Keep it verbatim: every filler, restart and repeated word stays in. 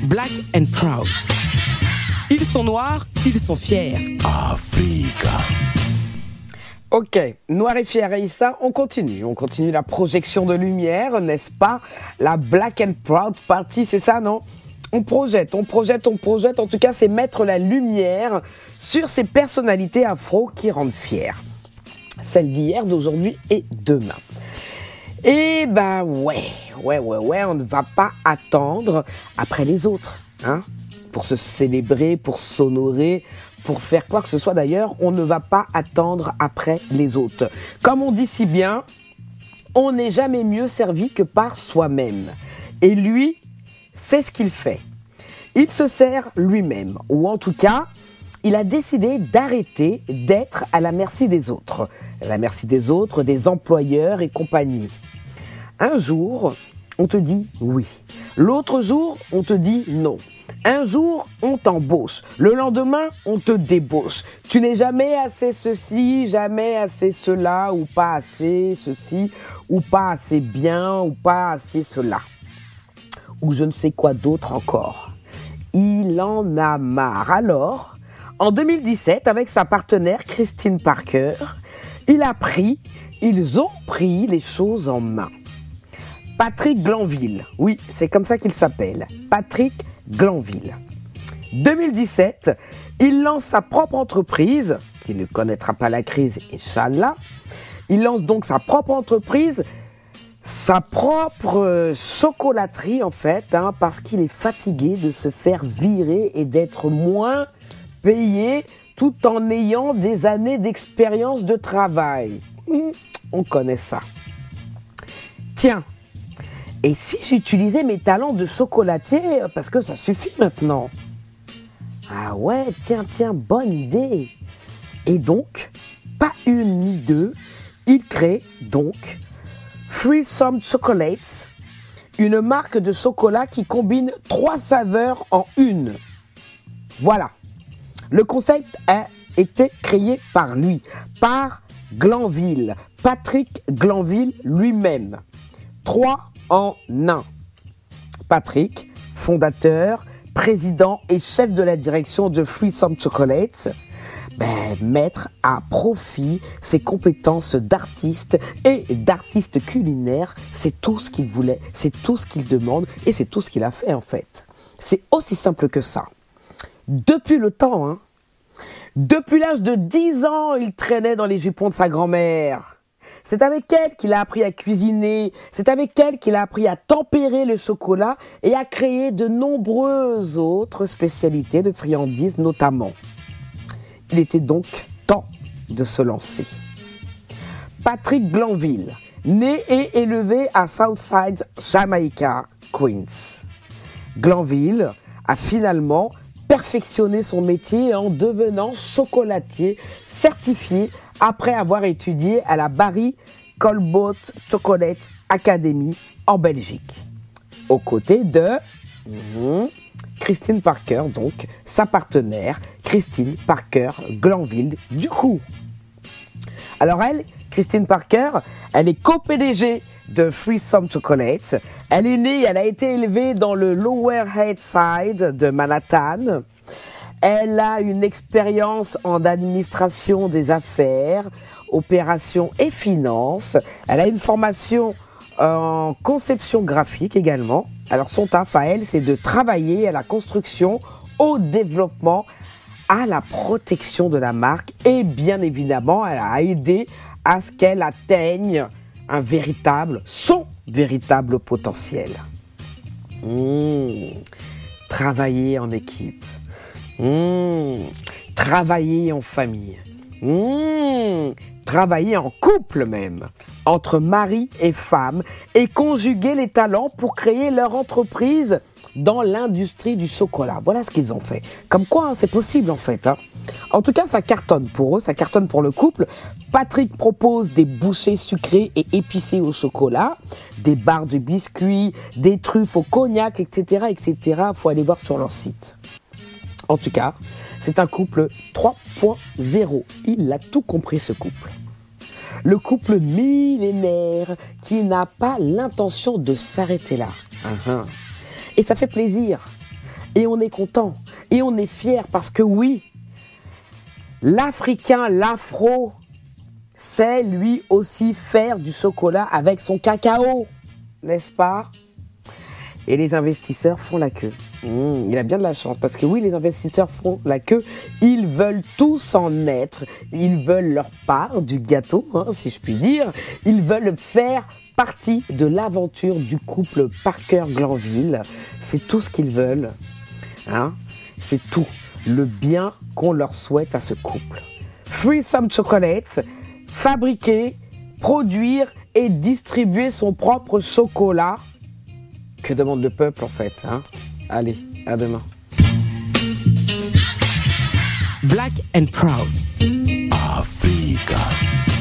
Black and Proud. Ils sont noirs, ils sont fiers. Africa. Ok, Noir et Fier et Issa, on continue. On continue la projection de lumière, n'est-ce pas? La Black and Proud Party, c'est ça, non? On projette, on projette, on projette. En tout cas, c'est mettre la lumière sur ces personnalités afro qui rendent fiers. Celles d'hier, d'aujourd'hui et demain. Et ben ouais, ouais, ouais, ouais, on ne va pas attendre après les autres, hein, pour se célébrer, pour s'honorer, pour faire quoi que ce soit d'ailleurs, on ne va pas attendre après les autres. Comme on dit si bien, on n'est jamais mieux servi que par soi-même. Et lui, c'est ce qu'il fait. Il se sert lui-même, ou en tout cas, il a décidé d'arrêter d'être à la merci des autres. À la merci des autres, des employeurs et compagnie. Un jour, on te dit oui. L'autre jour, on te dit non. Un jour, on t'embauche. Le lendemain, on te débauche. Tu n'es jamais assez ceci, jamais assez cela, ou pas assez ceci, ou pas assez bien, ou pas assez cela. Ou je ne sais quoi d'autre encore. Il en a marre. Alors, en deux mille dix-sept, avec sa partenaire Christine Parker, il a pris, ils ont pris les choses en main. Patrick Glanville, oui, c'est comme ça qu'il s'appelle, Patrick Glanville. deux mille dix-sept, il lance sa propre entreprise, qui ne connaîtra pas la crise, Inch'Allah. Il lance donc sa propre entreprise, sa propre euh, chocolaterie en fait, hein, parce qu'il est fatigué de se faire virer et d'être moins payé tout en ayant des années d'expérience de travail. Mmh, on connaît ça. Tiens, et si j'utilisais mes talents de chocolatier, parce que ça suffit maintenant? Ah ouais, tiens, tiens, bonne idée. Et donc, pas une ni deux, il crée donc Threesome Chocolates, une marque de chocolat qui combine trois saveurs en une. Voilà. Le concept a été créé par lui, par Glanville, Patrick Glanville lui-même. Trois en un. Patrick, fondateur, président et chef de la direction de Threesome Chocolates, ben, mettre à profit ses compétences d'artiste et d'artiste culinaire, c'est tout ce qu'il voulait, c'est tout ce qu'il demande et c'est tout ce qu'il a fait en fait. C'est aussi simple que ça. Depuis le temps, hein, depuis l'âge de dix ans, il traînait dans les jupons de sa grand-mère. C'est avec elle qu'il a appris à cuisiner, c'est avec elle qu'il a appris à tempérer le chocolat et à créer de nombreuses autres spécialités de friandises notamment. Il était donc temps de se lancer. Patrick Glanville, né et élevé à Southside, Jamaica, Queens. Glanville a finalement perfectionné son métier en devenant chocolatier certifié après avoir étudié à la Barry Colboat Chocolate Academy en Belgique. Aux côtés de mmh, Christine Parker, donc sa partenaire, Christine Parker Glanville du coup. Alors elle, Christine Parker, elle est co-P D G de Threesome Chocolates. Elle est née, elle a été élevée dans le Lower East Side de Manhattan. Elle a une expérience en administration des affaires, opérations et finances. Elle a une formation en conception graphique également. Alors son taf à elle, c'est de travailler à la construction, au développement, à la protection de la marque et bien évidemment, elle a aidé à ce qu'elle atteigne un véritable, son véritable potentiel. Mmh, travailler en équipe. Mmh, travailler en famille, mmh, travailler en couple même, entre mari et femme, et conjuguer les talents pour créer leur entreprise dans l'industrie du chocolat. Voilà ce qu'ils ont fait. Comme quoi, hein, c'est possible en fait. Hein. En tout cas, ça cartonne pour eux, ça cartonne pour le couple. Patrick propose des bouchées sucrées et épicées au chocolat, des barres de biscuits, des truffes au cognac, et cetera, et cetera. Faut aller voir sur leur site. En tout cas, c'est un couple trois point zéro. Il a tout compris, ce couple. Le couple millénaire qui n'a pas l'intention de s'arrêter là. Uh-huh. Et ça fait plaisir. Et on est content. Et on est fier parce que oui, l'Africain, l'Afro, sait lui aussi faire du chocolat avec son cacao, n'est-ce pas? Et les investisseurs font la queue. Mmh, il a bien de la chance parce que oui, les investisseurs font la queue. Ils veulent tous en être. Ils veulent leur part du gâteau, hein, si je puis dire. Ils veulent faire partie de l'aventure du couple Parker-Glanville. C'est tout ce qu'ils veulent. Hein. C'est tout le bien qu'on leur souhaite à ce couple. Free Some Chocolates, fabriquer, produire et distribuer son propre chocolat. Que demande le peuple en fait, hein? Allez, à demain. Black and Proud. Africa.